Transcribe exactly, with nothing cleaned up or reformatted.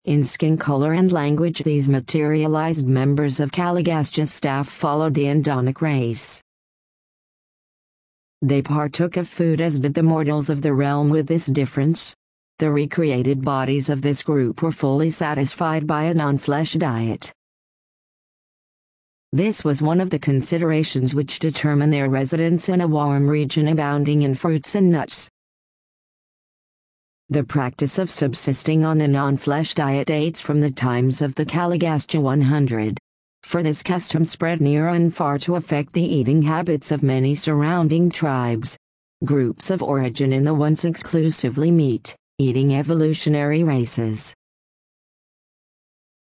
In skin color and language, these materialized members of Caligastia staff followed the Andonic race. They partook of food as did the mortals of the realm, with this difference: the recreated bodies of this group were fully satisfied by a non-flesh diet. This was one of the considerations which determine their residence in a warm region abounding in fruits and nuts. The practice of subsisting on a non-flesh diet dates from the times of the Caligastia one hundred. For this custom spread near and far to affect the eating habits of many surrounding tribes. Groups of origin in the once exclusively meat-eating evolutionary races.